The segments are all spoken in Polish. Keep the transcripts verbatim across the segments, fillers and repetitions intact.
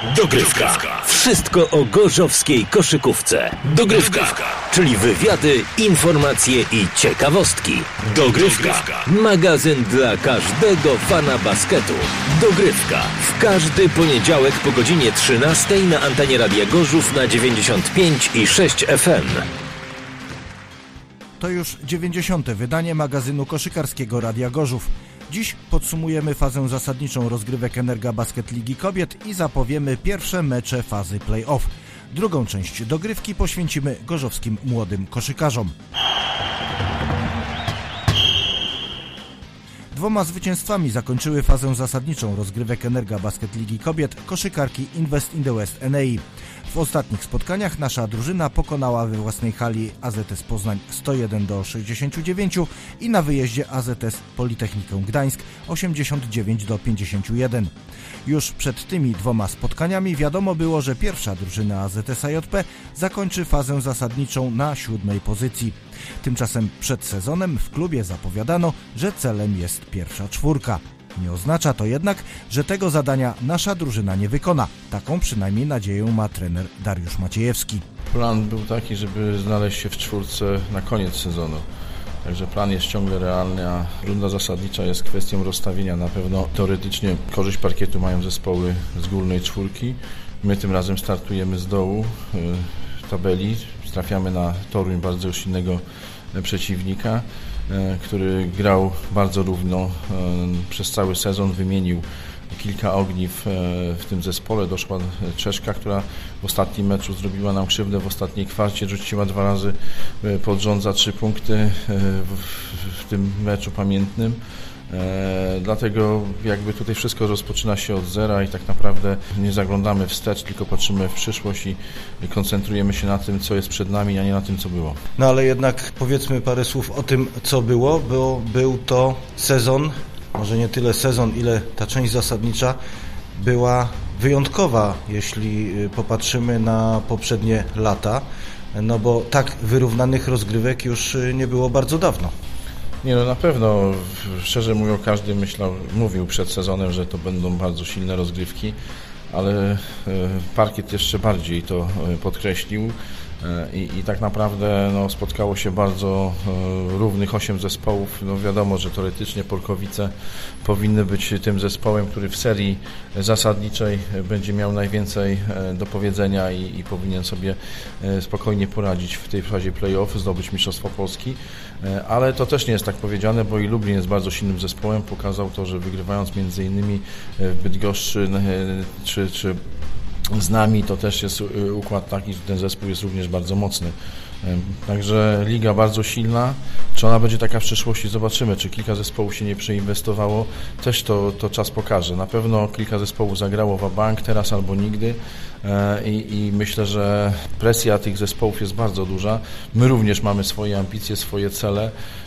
Dogrywka. Wszystko o gorzowskiej koszykówce. Dogrywka. Czyli wywiady, informacje i ciekawostki. Dogrywka. Magazyn dla każdego fana basketu. Dogrywka. W każdy poniedziałek po godzinie trzynastej na antenie Radia Gorzów na dziewięćdziesiąt pięć i sześć F M. To już dziewięćdziesiąte wydanie magazynu koszykarskiego Radia Gorzów. Dziś podsumujemy fazę zasadniczą rozgrywek Energa Basket Ligi Kobiet i zapowiemy pierwsze mecze fazy play-off. Drugą część dogrywki poświęcimy gorzowskim młodym koszykarzom. Dwoma zwycięstwami zakończyły fazę zasadniczą rozgrywek Energa Basket Ligi Kobiet koszykarki Invest in the West N A I. W ostatnich spotkaniach nasza drużyna pokonała we własnej hali A Z S Poznań sto jeden do sześćdziesięciu dziewięciu i na wyjeździe A Z S Politechnikę Gdańsk osiemdziesiąt dziewięć do pięćdziesięciu jeden. Już przed tymi dwoma spotkaniami wiadomo było, że pierwsza drużyna A Z S A J P zakończy fazę zasadniczą na siódmej pozycji. Tymczasem przed sezonem w klubie zapowiadano, że celem jest pierwsza czwórka. Nie oznacza to jednak, że tego zadania nasza drużyna nie wykona. Taką przynajmniej nadzieję ma trener Dariusz Maciejewski. Plan był taki, żeby znaleźć się w czwórce na koniec sezonu. Także plan jest ciągle realny, a runda zasadnicza jest kwestią rozstawienia. Na pewno teoretycznie korzyść parkietu mają zespoły z górnej czwórki. My tym razem startujemy z dołu tabeli. Trafiamy na Toruń, bardzo już innego przeciwnika, który grał bardzo równo przez cały sezon, wymienił kilka ogniw w tym zespole. Doszła Czeszka, która w ostatnim meczu zrobiła nam krzywdę, w ostatniej kwarcie rzuciła dwa razy pod rząd za trzy punkty w tym meczu pamiętnym. E, dlatego jakby tutaj wszystko rozpoczyna się od zera i tak naprawdę nie zaglądamy wstecz, tylko patrzymy w przyszłość i, i koncentrujemy się na tym, co jest przed nami, a nie na tym, co było. No ale jednak powiedzmy parę słów o tym, co było, bo był to sezon, może nie tyle sezon, ile ta część zasadnicza była wyjątkowa, jeśli popatrzymy na poprzednie lata, no bo tak wyrównanych rozgrywek już nie było bardzo dawno. Nie, no na pewno, szczerze mówiąc, każdy myślał, mówił przed sezonem, że to będą bardzo silne rozgrywki, ale parkiet jeszcze bardziej to podkreślił i, i tak naprawdę no, spotkało się bardzo równych osiem zespołów. No wiadomo, że teoretycznie Polkowice powinny być tym zespołem, który w serii zasadniczej będzie miał najwięcej do powiedzenia i, i powinien sobie spokojnie poradzić w tej fazie play-off, zdobyć Mistrzostwo Polski. Ale to też nie jest tak powiedziane, bo i Lublin jest bardzo silnym zespołem. Pokazał to, że wygrywając między innymi w Bydgoszczy czy, czy z nami, to też jest układ taki, że ten zespół jest również bardzo mocny. Także liga bardzo silna. Czy ona będzie taka w przyszłości? Zobaczymy. Czy kilka zespołów się nie przeinwestowało? Też to, to czas pokaże. Na pewno kilka zespołów zagrało w bank teraz albo nigdy I, i myślę, że presja tych zespołów jest bardzo duża. My również mamy swoje ambicje, swoje cele.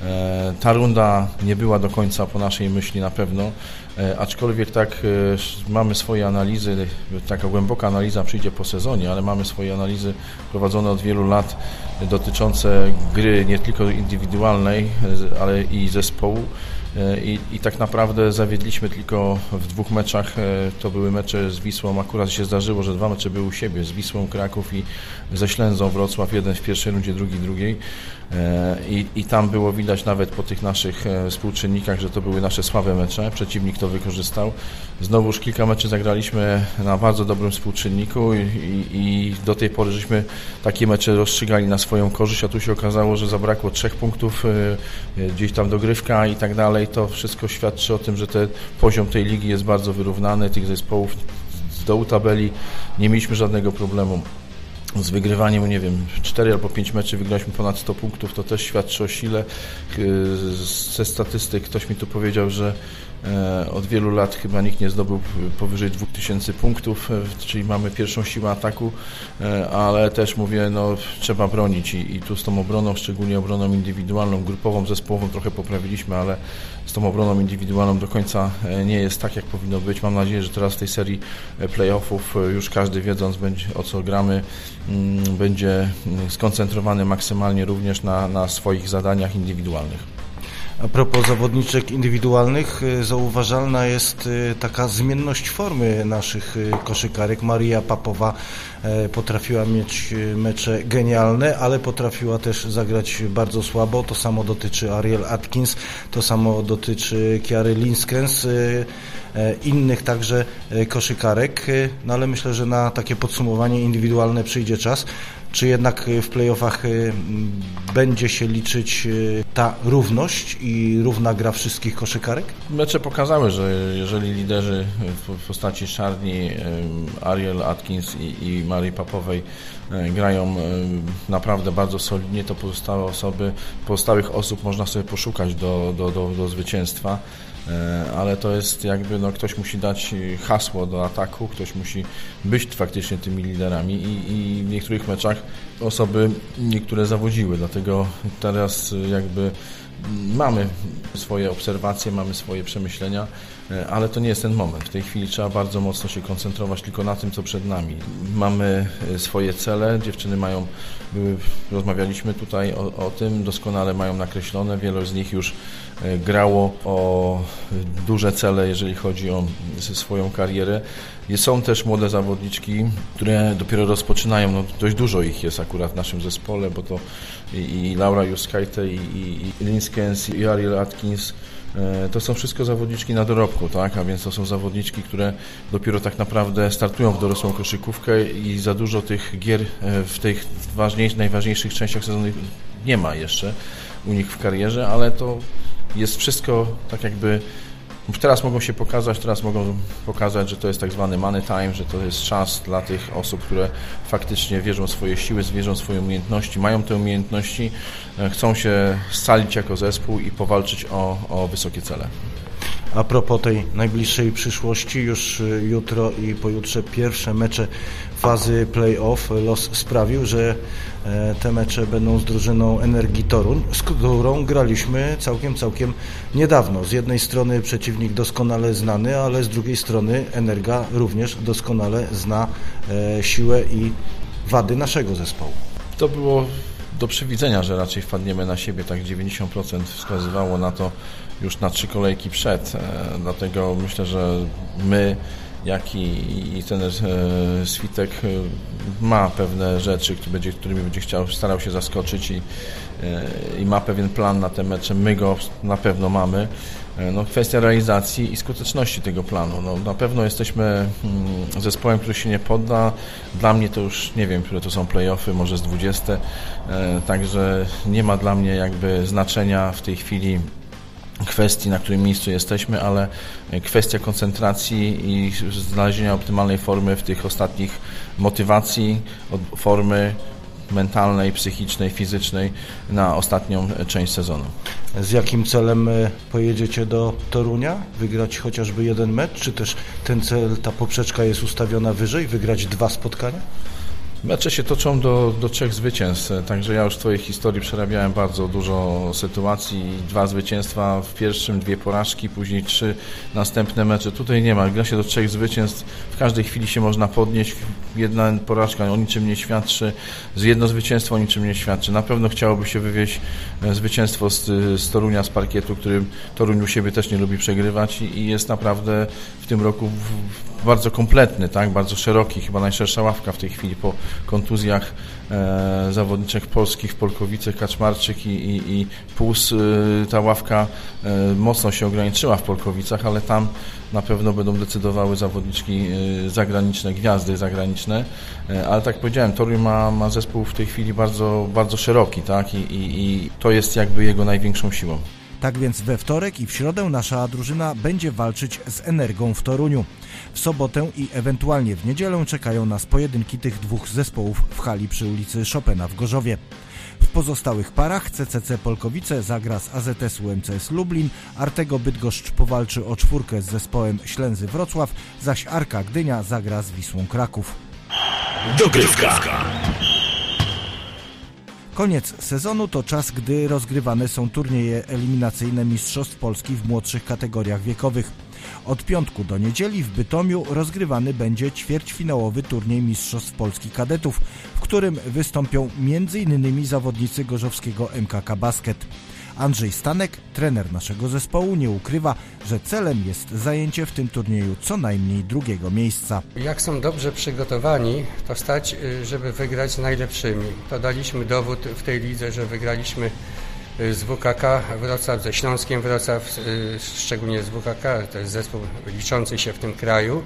Ta runda nie była do końca po naszej myśli na pewno, aczkolwiek tak mamy swoje analizy, taka głęboka analiza przyjdzie po sezonie, ale mamy swoje analizy prowadzone od wielu lat dotyczące gry nie tylko indywidualnej, ale i zespołu. I, I tak naprawdę zawiedliśmy tylko w dwóch meczach, to były mecze z Wisłą, akurat się zdarzyło, że dwa mecze były u siebie, z Wisłą Kraków i ze Ślęzą Wrocław, jeden w pierwszej rundzie, drugi w drugiej. I, I tam było widać nawet po tych naszych współczynnikach, że to były nasze słabe mecze, przeciwnik to wykorzystał. Znowuż kilka meczy zagraliśmy na bardzo dobrym współczynniku i, i, i do tej pory żeśmy takie mecze rozstrzygali na swoją korzyść, a tu się okazało, że zabrakło trzech punktów, gdzieś tam dogrywka i tak dalej. To wszystko świadczy o tym, że ten poziom tej ligi jest bardzo wyrównany, tych zespołów z dołu tabeli nie mieliśmy żadnego problemu z wygrywaniem, nie wiem, cztery albo pięć meczy wygraliśmy ponad sto punktów, to też świadczy o sile. Ze statystyk ktoś mi tu powiedział, że od wielu lat chyba nikt nie zdobył powyżej dwóch tysięcy punktów, czyli mamy pierwszą siłę ataku, ale też mówię, no trzeba bronić i, i tu z tą obroną, szczególnie obroną indywidualną, grupową, zespołową trochę poprawiliśmy, ale z tą obroną indywidualną do końca nie jest tak, jak powinno być. Mam nadzieję, że teraz w tej serii play-offów już każdy, wiedząc będzie, o co gramy, będzie skoncentrowany maksymalnie również na, na swoich zadaniach indywidualnych. A propos zawodniczek indywidualnych, zauważalna jest taka zmienność formy naszych koszykarek. Maria Papowa potrafiła mieć mecze genialne, ale potrafiła też zagrać bardzo słabo. To samo dotyczy Ariel Atkins, to samo dotyczy Kiary Linskens, innych także koszykarek. No ale myślę, że na takie podsumowanie indywidualne przyjdzie czas. Czy jednak w play-offach będzie się liczyć ta równość i równa gra wszystkich koszykarek? Mecze pokazały, że jeżeli liderzy w postaci Czarni, Ariel Atkins i, i Marii Papowej grają naprawdę bardzo solidnie, to pozostałe osoby, pozostałych osób można sobie poszukać do, do, do, do zwycięstwa. Ale to jest jakby, no ktoś musi dać hasło do ataku, ktoś musi być faktycznie tymi liderami i, i w niektórych meczach osoby niektóre zawodziły, dlatego teraz jakby mamy swoje obserwacje, mamy swoje przemyślenia, ale to nie jest ten moment. W tej chwili trzeba bardzo mocno się koncentrować tylko na tym, co przed nami. Mamy swoje cele, dziewczyny mają, rozmawialiśmy tutaj o, o tym, doskonale mają nakreślone, wielu z nich już grało o duże cele, jeżeli chodzi o swoją karierę. Są też młode zawodniczki, które dopiero rozpoczynają, no dość dużo ich jest akurat w naszym zespole, bo to i, i Laura Juskajte, i, i, i Linskens, i Ariel Atkins, to są wszystko zawodniczki na dorobku, tak? A więc to są zawodniczki, które dopiero tak naprawdę startują w dorosłą koszykówkę i za dużo tych gier w tych ważniejszych, najważniejszych częściach sezonu nie ma jeszcze u nich w karierze, ale to jest wszystko tak jakby teraz mogą się pokazać, teraz mogą pokazać, że to jest tak zwany money time, że to jest czas dla tych osób, które faktycznie wierzą w swoje siły, wierzą w swoje umiejętności, mają te umiejętności, chcą się scalić jako zespół i powalczyć o, o wysokie cele. A propos tej najbliższej przyszłości, już jutro i pojutrze pierwsze mecze fazy play-off. Los sprawił, że te mecze będą z drużyną Energii Toruń, z którą graliśmy całkiem, całkiem niedawno. Z jednej strony przeciwnik doskonale znany, ale z drugiej strony Energa również doskonale zna siłę i wady naszego zespołu. To było do przewidzenia, że raczej wpadniemy na siebie, tak dziewięćdziesiąt procent wskazywało na to już na trzy kolejki przed, dlatego myślę, że my, jak i, i ten e, Switek ma pewne rzeczy, które będzie, którymi będzie chciał, starał się zaskoczyć i, e, i ma pewien plan na te mecze, my go na pewno mamy. No, kwestia realizacji i skuteczności tego planu. No, na pewno jesteśmy mm, zespołem, który się nie podda. Dla mnie to już nie wiem, które to są play-offy, może z dwudzieste, e, także nie ma dla mnie jakby znaczenia w tej chwili kwestii, na którym miejscu jesteśmy, ale kwestia koncentracji i znalezienia optymalnej formy w tych ostatnich motywacji, formy mentalnej, psychicznej, fizycznej na ostatnią część sezonu. Z jakim celem pojedziecie do Torunia? Wygrać chociażby jeden mecz? Czy też ten cel, ta poprzeczka jest ustawiona wyżej? Wygrać dwa spotkania? Mecze się toczą do, do trzech zwycięstw, także ja już w Twojej historii przerabiałem bardzo dużo sytuacji, dwa zwycięstwa w pierwszym, dwie porażki, później trzy następne mecze. Tutaj nie ma, gra się do trzech zwycięstw, w każdej chwili się można podnieść, jedna porażka o niczym nie świadczy, jedno zwycięstwo o niczym nie świadczy. Na pewno chciałoby się wywieźć zwycięstwo z, z Torunia, z parkietu, którym Toruń u siebie też nie lubi przegrywać i, i jest naprawdę w tym roku w, bardzo kompletny, tak, bardzo szeroki, chyba najszersza ławka w tej chwili po kontuzjach e, zawodniczek polskich w Polkowice, Kaczmarczyk i, i, i Puls. E, ta ławka e, mocno się ograniczyła w Polkowicach, ale tam na pewno będą decydowały zawodniczki e, zagraniczne, gwiazdy zagraniczne, e, ale tak jak powiedziałem, Toruń ma, ma zespół w tej chwili bardzo, bardzo szeroki, tak, I, i, i to jest jakby jego największą siłą. Tak więc we wtorek i w środę nasza drużyna będzie walczyć z Energią w Toruniu. W sobotę i ewentualnie w niedzielę czekają nas pojedynki tych dwóch zespołów w hali przy ulicy Chopina w Gorzowie. W pozostałych parach C C C Polkowice zagra z A Z S U M C S Lublin, Artego Bydgoszcz powalczy o czwórkę z zespołem Ślęzy Wrocław, zaś Arka Gdynia zagra z Wisłą Kraków. Dogrywka. Koniec sezonu to czas, gdy rozgrywane są turnieje eliminacyjne Mistrzostw Polski w młodszych kategoriach wiekowych. Od piątku do niedzieli w Bytomiu rozgrywany będzie ćwierćfinałowy turniej Mistrzostw Polski kadetów, w którym wystąpią między innymi zawodnicy gorzowskiego M K K Basket. Andrzej Stanek, trener naszego zespołu, nie ukrywa, że celem jest zajęcie w tym turnieju co najmniej drugiego miejsca. Jak są dobrze przygotowani, to stać, żeby wygrać z najlepszymi. To daliśmy dowód w tej lidze, że wygraliśmy z W K K Wrocław, ze Śląskiem Wrocław, szczególnie z W K K, to jest zespół liczący się w tym kraju.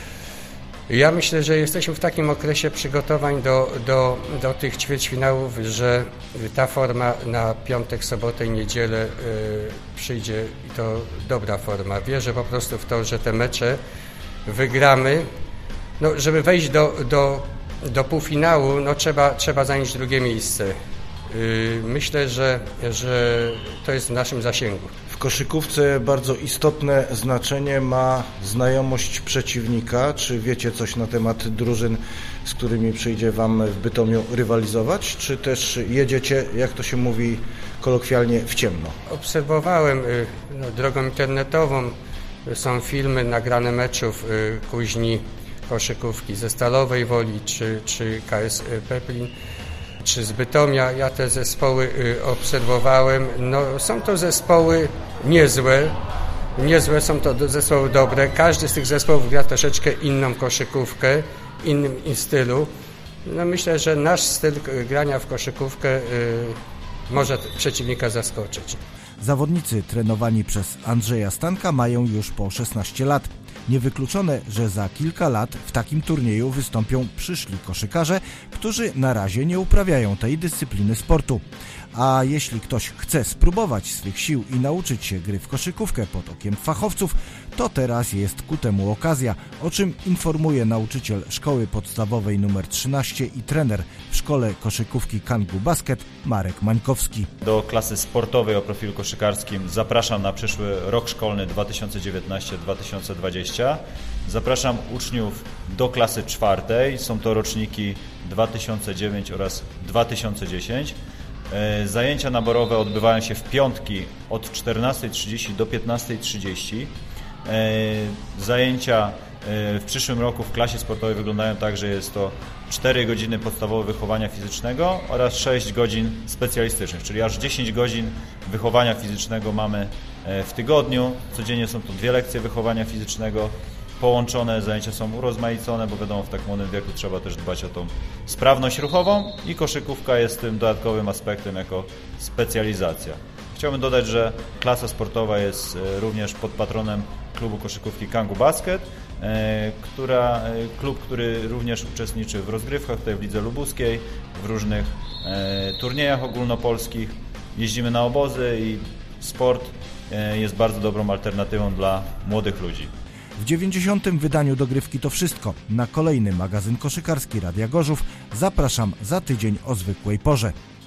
Ja myślę, że jesteśmy w takim okresie przygotowań do, do, do tych ćwierćfinałów, że ta forma na piątek, sobotę i niedzielę y, przyjdzie i to dobra forma. Wierzę po prostu w to, że te mecze wygramy. No, żeby wejść do, do, do półfinału, no, trzeba, trzeba zająć drugie miejsce. Y, myślę, że, że to jest w naszym zasięgu. W koszykówce bardzo istotne znaczenie ma znajomość przeciwnika. Czy wiecie coś na temat drużyn, z którymi przyjdzie Wam w Bytomiu rywalizować? Czy też jedziecie, jak to się mówi kolokwialnie, w ciemno? Obserwowałem no, drogą internetową. Są filmy nagrane meczów Kuźni koszykówki ze Stalowej Woli czy, czy K S Peplin, czy z Bytomia. Ja te zespoły obserwowałem. No, są to zespoły niezłe, niezłe, są to zespoły dobre. Każdy z tych zespołów gra troszeczkę inną koszykówkę, innym stylu. No, myślę, że nasz styl grania w koszykówkę y, może przeciwnika zaskoczyć. Zawodnicy trenowani przez Andrzeja Stanka mają już po szesnaście lat. Niewykluczone, że za kilka lat w takim turnieju wystąpią przyszli koszykarze, którzy na razie nie uprawiają tej dyscypliny sportu. A jeśli ktoś chce spróbować swych sił i nauczyć się gry w koszykówkę pod okiem fachowców, to teraz jest ku temu okazja, o czym informuje nauczyciel szkoły podstawowej numer trzynaście i trener w szkole koszykówki Kangu Basket Marek Mańkowski. Do klasy sportowej o profilu koszykarskim zapraszam na przyszły rok szkolny dwa tysiące dziewiętnasty dwa tysiące dwudziesty. Zapraszam uczniów do klasy czwartej, są to roczniki dwa tysiące dziewięć oraz dwa tysiące dziesięć. Zajęcia naborowe odbywają się w piątki od czternastej trzydzieści do piętnastej trzydzieści. Zajęcia w przyszłym roku w klasie sportowej wyglądają tak, że jest to cztery godziny podstawowego wychowania fizycznego oraz sześć godzin specjalistycznych, czyli aż dziesięć godzin wychowania fizycznego mamy w tygodniu. Codziennie są to dwie lekcje wychowania fizycznego. Połączone zajęcia są urozmaicone, bo wiadomo, w tak młodym wieku trzeba też dbać o tą sprawność ruchową i koszykówka jest tym dodatkowym aspektem jako specjalizacja. Chciałbym dodać, że klasa sportowa jest również pod patronem klubu koszykówki Kangu Basket, która, klub, który również uczestniczy w rozgrywkach tutaj w Lidze Lubuskiej, w różnych turniejach ogólnopolskich. Jeździmy na obozy i sport jest bardzo dobrą alternatywą dla młodych ludzi. W dziewięćdziesiątym wydaniu Dogrywki to wszystko. Na kolejny magazyn koszykarski Radia Gorzów zapraszam za tydzień o zwykłej porze.